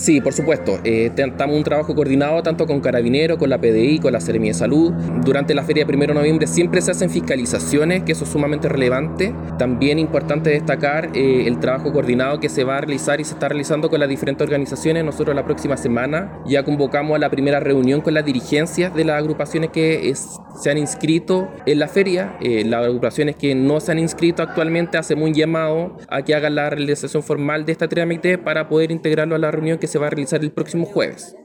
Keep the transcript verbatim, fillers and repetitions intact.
Sí, por supuesto. Eh, Tentamos un trabajo coordinado tanto con Carabineros, con la P D I, con la Seremía de Salud. Durante la feria de primero de noviembre siempre se hacen fiscalizaciones, que eso es sumamente relevante. También importante destacar eh, el trabajo coordinado que se va a realizar y se está realizando con las diferentes organizaciones. Nosotros la próxima semana ya convocamos a la primera reunión con las dirigencias de las agrupaciones que es, se han inscrito en la feria. Eh, las agrupaciones que no se han inscrito actualmente hacemos un llamado a que hagan la realización formal de esta trámite para poder integrarlo a la reunión que se va a realizar el próximo jueves.